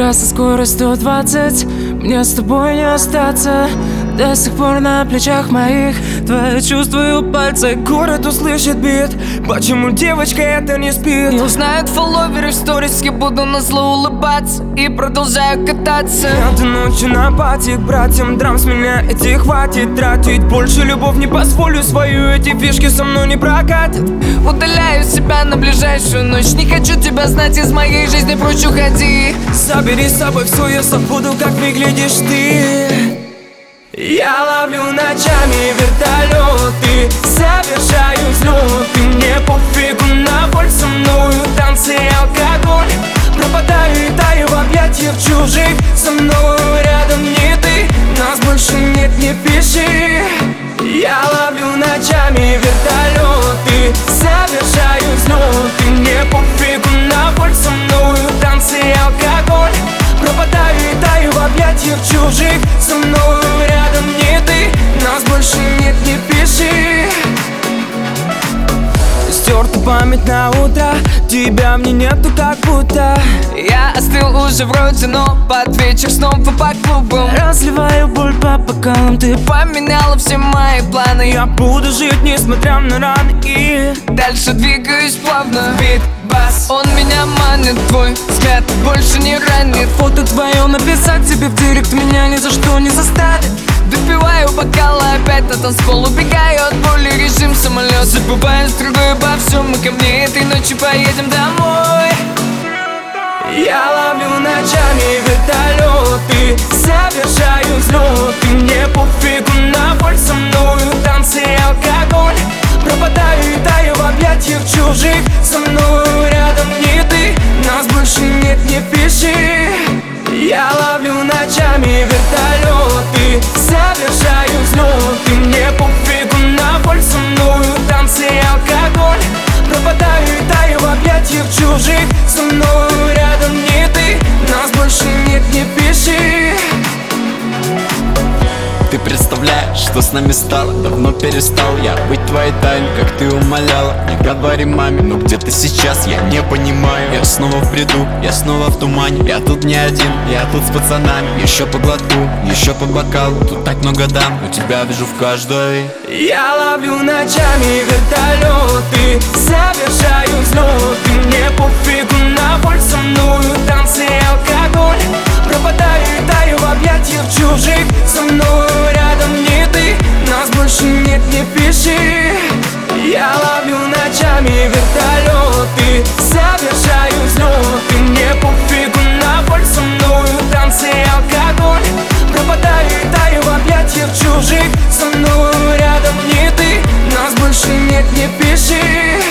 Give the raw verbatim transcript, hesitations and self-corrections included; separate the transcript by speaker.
Speaker 1: Трасса, скорость сто двадцать, мне с тобой не остаться. До сих пор на плечах моих твои чувствую пальцы. Город услышит бит, почему девочка это не спит.
Speaker 2: Не узнают фолловеры в сторис, я буду назло улыбаться и продолжаю кататься.
Speaker 1: Эту ночью на пати к братьям драм с меня эти хватит тратить. Больше любовь не позволю свою, эти фишки со мной не прокатят.
Speaker 2: Удаляю себя на ближайшую ночь, не хочу тебя знать, из моей жизни прочь уходи.
Speaker 1: Забери с собой все, я забуду, как выглядишь ты. Я ловлю ночами вертолеты, совершаю взлеты. Мне пофигу на боль, со мною танцы и алкоголь. Пропадаю и таю в объятиях чужих, со мною рядом не ты, нас больше нет, не пиши. Я ловлю ночами вертолеты, совершаю взлеты. Мне пофигу на боль, со мною танцы и алкоголь. Пропадаю и таю в объятиях чужих, со мною рядом не ты, нас больше нет, не пиши. Стерта память на утро, тебя мне нету как будто.
Speaker 2: Я остыл уже вроде, но под вечер снова по клубам.
Speaker 1: Разливаю боль по бокалам, ты
Speaker 2: поменяла все мои планы.
Speaker 1: Я буду жить, несмотря на раны, и
Speaker 2: дальше двигаюсь плавно. Бит, бас, он меня манит, твой взгляд больше не ранит.
Speaker 1: Фото твое написать тебе в директ меня ни за что не заставит.
Speaker 2: Допиваю бокалы опять на танцпол, убегаю от боли, режим самолет. Забываю с другой обо всем, мы ко мне этой ночью поедем домой.
Speaker 1: Я ловлю ночами вертолеты, совершаю взлеты. Мне пофигу на боль, со мною танцы и алкоголь. Пропадаю и таю в объятиях чужих, со мною рядом не ты, нас больше нет, не пиши. Я ловлю ночами вертолеты, совершаю взлеты. Мне пофигу на боль, со мною танцы и алкоголь. Пропадаю и таю в объятиях чужих, со мною рядом не ты, нас больше нет, не пиши.
Speaker 3: Ты представляешь, что с нами стало? Давно перестал я быть твоей тайной, как ты умоляла. Не говори маме, но где ты сейчас, я не понимаю. Я снова в бреду, я снова в тумане. Я тут не один, я тут с пацанами. Еще по глотку, еще по бокалу. Тут так много дам, но тебя вижу в каждой.
Speaker 1: Я ловлю ночами вертолеты, совершаю взлеты. Мне пофигу на боль, со мною танцы и алкоголь. Пропадаю и таю в объятиях чужих, со мною рядом не ты, нас больше нет, не пиши. Я ловлю ночами вертолеты, совершаю взлеты. Мне пофигу на боль, со мною танцы и алкоголь. Пропадаю и таю в объятиях чужих, со мною рядом не ты, нас больше нет, не пиши.